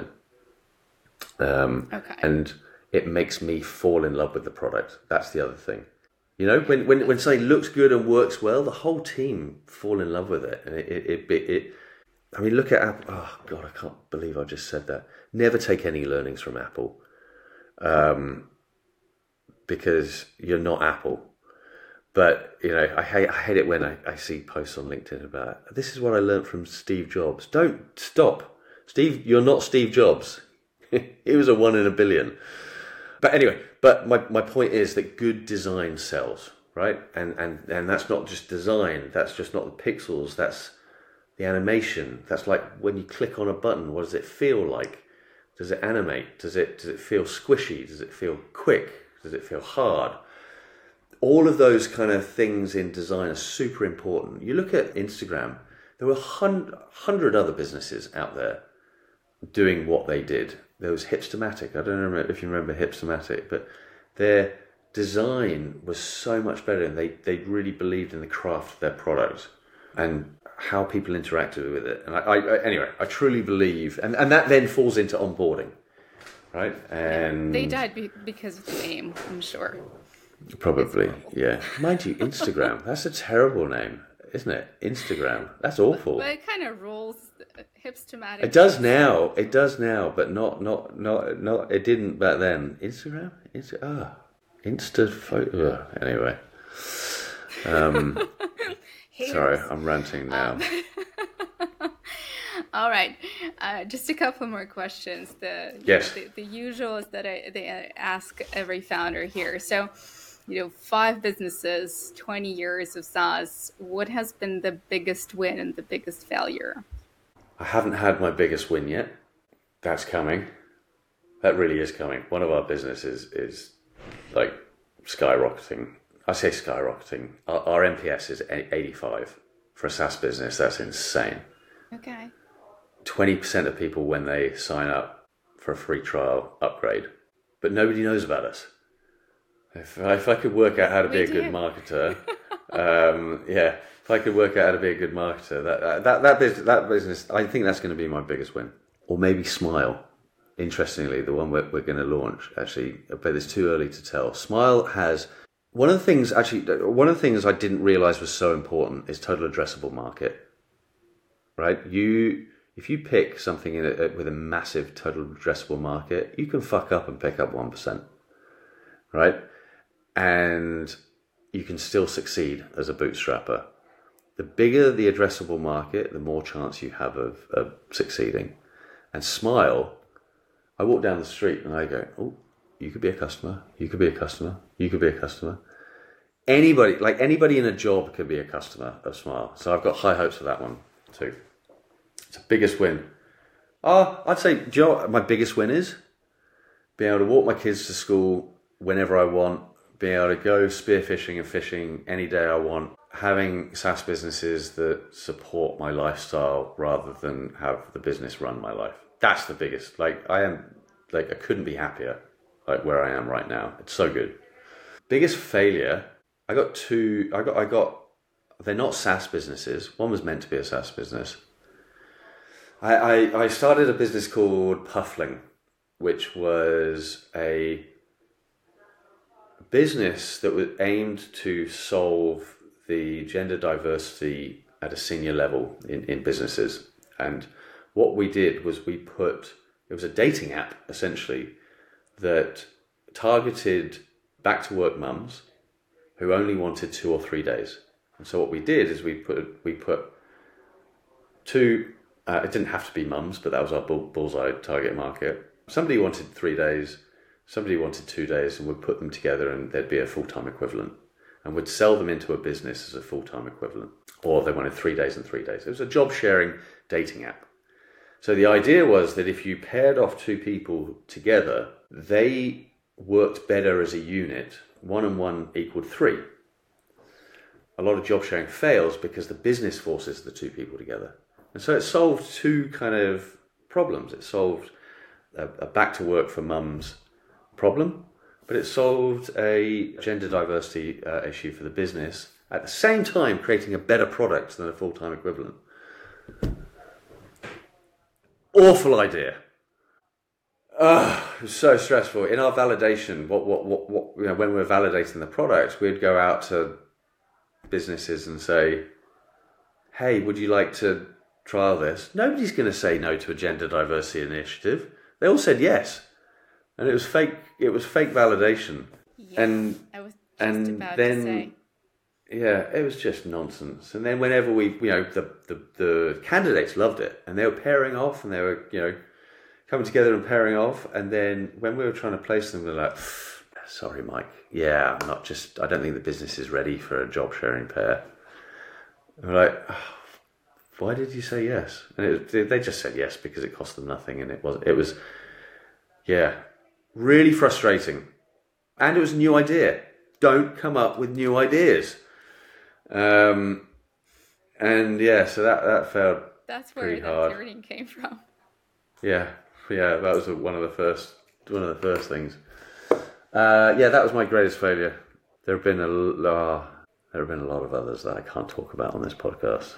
Um, okay. And it makes me fall in love with the product. That's the other thing. You know, when when when something looks good and works well, the whole team fall in love with it, and it it it. it I mean, look at Apple. Oh, God, I can't believe I just said that. Never take any learnings from Apple. Um, because you're not Apple. But, you know, I hate, I hate it when I, I see posts on LinkedIn about, this is what I learned from Steve Jobs. Don't stop. Steve, you're not Steve Jobs. He was a one in a billion. But anyway, but my, my point is that good design sells, right? And, and, and that's not just design. That's just not the pixels. That's the animation. That's like when you click on a button, what does it feel like? Does it animate? Does it does it feel squishy? Does it feel quick? Does it feel hard? All of those kind of things in design are super important. You look at Instagram, there were a hundred, hundred other businesses out there doing what they did. There was Hipstamatic. I don't know if you remember Hipstamatic, but their design was so much better, and they, they really believed in the craft of their product and how people interacted with it. And I, I anyway, I truly believe, and, and that then falls into onboarding, right? And they died be- because of the name, I'm sure. Probably, yeah. Mind you, Instagram, that's a terrible name, isn't it? Instagram, that's awful. But it kind of rolls hipstamatic. It does now, it does now, but not, not, not, not, it didn't back then. Instagram? Insta, ah, Insta photo, anyway. Um, sorry, I'm ranting now. Um, all right, uh, just a couple more questions. The yes. the, the usuals that I they ask every founder here. So, you know, five businesses, twenty years of SaaS. What has been the biggest win and the biggest failure? I haven't had my biggest win yet. That's coming. That really is coming. One of our businesses is like skyrocketing. I say skyrocketing. Our, our N P S is eighty-five. For a SaaS business, that's insane. Okay. twenty percent of people when they sign up for a free trial upgrade, but nobody knows about us. If I, if I could work out how to be We a good do. marketer, um, yeah, if I could work out how to be a good marketer, that that that business, that business, I think that's going to be my biggest win. Or maybe Smile. Interestingly, the one we're, we're going to launch, actually, but it's too early to tell. Smile has one of the things. Actually, one of the things I didn't realize was so important is total addressable market. Right, you if you pick something in a, with a massive total addressable market, you can fuck up and pick up one percent, right? And you can still succeed as a bootstrapper. The bigger the addressable market, the more chance you have of, of succeeding. And Smile, I walk down the street and I go, oh, you could be a customer, you could be a customer, you could be a customer. Anybody, like anybody in a job could be a customer of Smile. So I've got high hopes for that one too. It's the biggest win. Oh, I'd say, do you know what my biggest win is? Being able to walk my kids to school whenever I want, being able to go spearfishing and fishing any day I want, having SaaS businesses that support my lifestyle rather than have the business run my life. That's the biggest. Like I am, like I couldn't be happier like where I am right now. It's so good. Biggest failure, I got two, I got, I got, they're not SaaS businesses. One was meant to be a SaaS business. I, I, I started a business called Puffling, which was a business that was aimed to solve the gender diversity at a senior level in, in businesses. And what we did was we put, it was a dating app essentially that targeted back to work mums who only wanted two or three days. And so what we did is we put, we put two, Uh, it didn't have to be mums, but that was our bull, bullseye target market. Somebody wanted three days, somebody wanted two days, and we'd put them together and there'd be a full-time equivalent. And we'd sell them into a business as a full-time equivalent. Or they wanted three days and three days. It was a job-sharing dating app. So the idea was that if you paired off two people together, they worked better as a unit. One and one equaled three. A lot of job-sharing fails because the business forces the two people together. And so it solved two kind of problems. It solved a, a back to work for mums problem, but it solved a gender diversity uh, issue for the business, at the same time creating a better product than a full-time equivalent. Awful idea. Oh, it was so stressful. In our validation, what, what, what, what, you know, when we were validating the product, we'd go out to businesses and say, hey, would you like to trial this? Nobody's going to say no to a gender diversity initiative. They all said yes. And it was fake, it was fake validation. Yeah, and I was just and about then, to say. Yeah, it was just nonsense. And then whenever we, you know, the, the, the candidates loved it and they were pairing off and they were, you know, coming together and pairing off. And then when we were trying to place them, we were like, sorry, Mike. Yeah, I'm not just, I don't think the business is ready for a job sharing pair. And we're like, oh, why did you say yes? And it, they just said yes because it cost them nothing. And it was, it was, yeah, really frustrating. And it was a new idea. Don't come up with new ideas. Um, and yeah, so that, that felt That's where pretty that hard. learning came from. Yeah, yeah, that was one of the first, one of the first things. Uh, yeah, that was my greatest failure. There have been a lot, there have been a lot of others that I can't talk about on this podcast.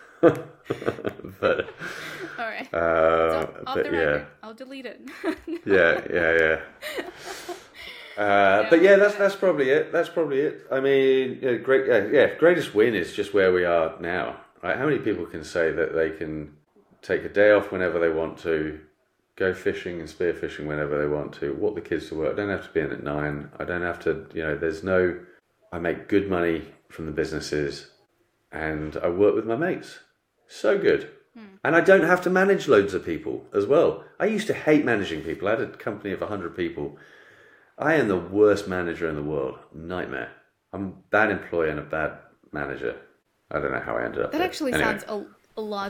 but All right. uh, So, off but the yeah, record. I'll delete it. yeah, yeah, yeah. Uh, No, but yeah, that's but- that's probably it. That's probably it. I mean, yeah, great. Yeah, yeah, greatest win is just where we are now, right? How many people can say that they can take a day off whenever they want to, go fishing and spearfishing whenever they want to, walk the kids to work? I don't have to be in at nine. I don't have to. You know, there's no. I make good money from the businesses, and I work with my mates. So good. And I don't have to manage loads of people as well. I used to hate managing people. I had a company of one hundred people. I am the worst manager in the world. Nightmare. I'm a bad employee and a bad manager. I don't know how I ended up That there. actually Anyway. sounds a, a lot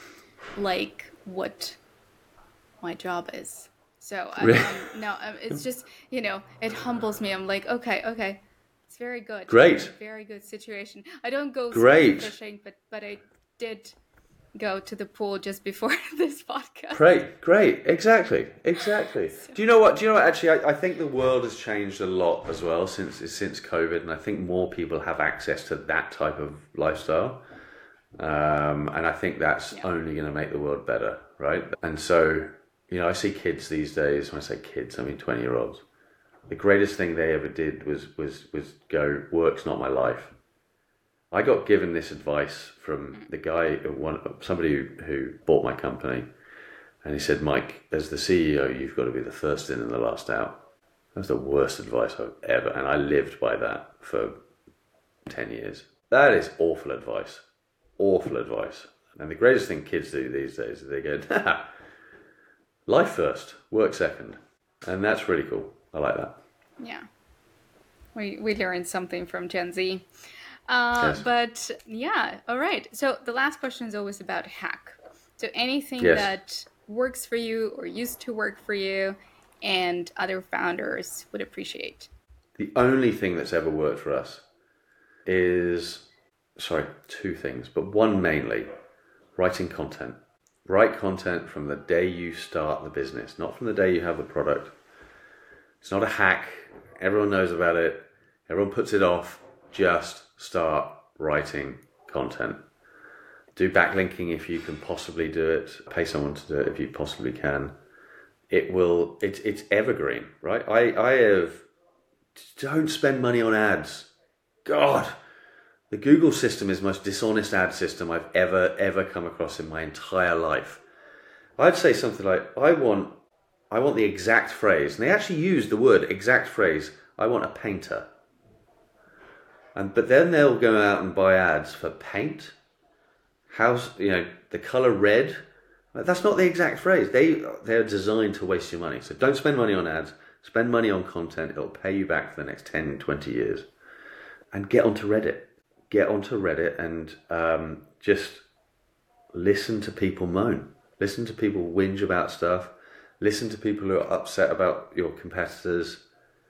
like what my job is. So, um, Really? um, no, um, it's just, you know, it humbles me. I'm like, okay, okay. It's very good. Great. Very good situation. I don't go Great. fishing, but, but I did go to the pool just before this podcast. Great, great, exactly, exactly. Do you know what? Do you know what? Actually, I, I think the world has changed a lot as well since since COVID, and I think more people have access to that type of lifestyle, um, and I think that's Yeah. only going to make the world better, right? And so, you know, I see kids these days. When I say kids, I mean twenty-year-olds. The greatest thing they ever did was was was go, work's not my life. I got given this advice from the guy, one somebody who, who bought my company, and he said, "Mike, as the C E O, you've got to be the first in and the last out." That's the worst advice I've ever, and I lived by that for ten years. That is awful advice, awful advice. And the greatest thing kids do these days is they go, "Nah, life first, work second," and that's really cool. I like that. Yeah. We, we learned something from Gen Z. Uh, Yes. But yeah, all right. So the last question is always about hack. So anything Yes. that works for you or used to work for you and other founders would appreciate. The only thing that's ever worked for us is, sorry, two things, but one mainly, writing content. Write content from the day you start the business, not from the day you have the product. It's not a hack. Everyone knows about it. Everyone puts it off. Just start writing content. Do backlinking if you can possibly do it. Pay someone to do it if you possibly can. It will, it's it's evergreen, right? I, I have, don't spend money on ads. God, the Google system is the most dishonest ad system I've ever, ever come across in my entire life. I'd say something like, I want, I want the exact phrase, and they actually use the word exact phrase, I want a painter. And but then they'll go out and buy ads for paint, house, you know, the color red. That's not the exact phrase. They they're designed to waste your money. So don't spend money on ads. Spend money on content. It'll pay you back for the next ten, twenty years. And get onto Reddit. Get onto Reddit and um, just listen to people moan. Listen to people whinge about stuff. Listen to people who are upset about your competitors.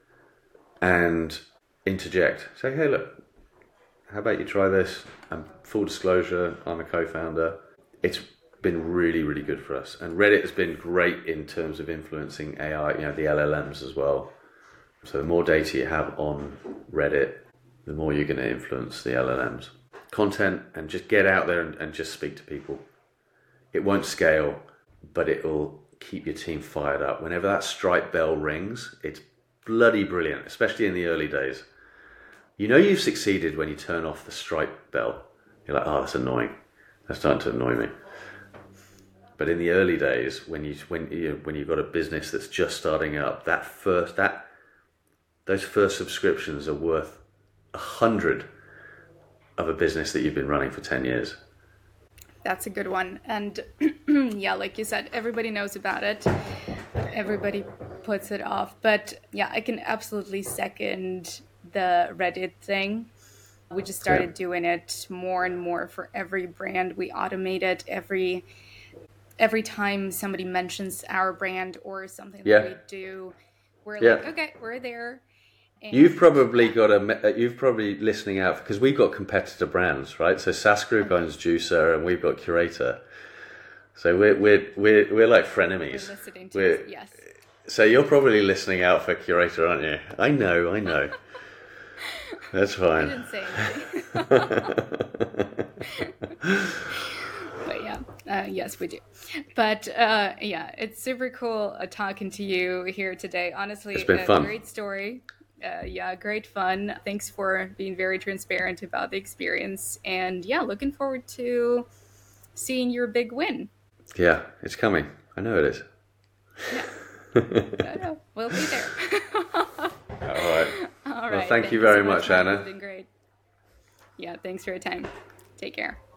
And interject. Say, hey, look, how about you try this? And full disclosure, I'm a co-founder. It's been really, really good for us. And Reddit has been great in terms of influencing A I, you know, the L L Ms as well. So the more data you have on Reddit, the more you're going to influence the L L Ms. Content, and just get out there and, and just speak to people. It won't scale, but it will keep your team fired up. Whenever that Stripe bell rings, it's bloody brilliant, especially in the early days. You know you've succeeded when you turn off the Stripe bell. You're like, oh, that's annoying. That's starting to annoy me. But in the early days, when you when you when you've got a business that's just starting up, that first that those first subscriptions are worth a hundred of a business that you've been running for ten years. That's a good one. And yeah, like you said, everybody knows about it. Everybody puts it off. But yeah, I can absolutely second the Reddit thing. We just started Yeah. doing it more and more for every brand. We automate it every every time somebody mentions our brand or something Yeah. that we do. We're Yeah. like, okay, we're there. And You've probably got a, me- you've probably listening out because we've got competitor brands, right? So SAS Group owns Juicer and we've got Curator. So we're we're we're we're like we're frenemies. listening to We're- yes. So you're probably listening out for Curator, aren't you? I know, I know. That's I fine. didn't say anything. But yeah. Uh, yes, we do. But uh, yeah, it's super cool uh, talking to you here today. It's Honestly, been a fun. great story. Uh, yeah, great fun. Thanks for being very transparent about the experience. And yeah, looking forward to seeing your big win. Yeah, it's coming. I know it is. Yeah, I know. We'll be there. All right. All Well, right. thank Thank you you so very much, much, Mark. Anna. It's been great. Yeah, thanks for your time. Take care.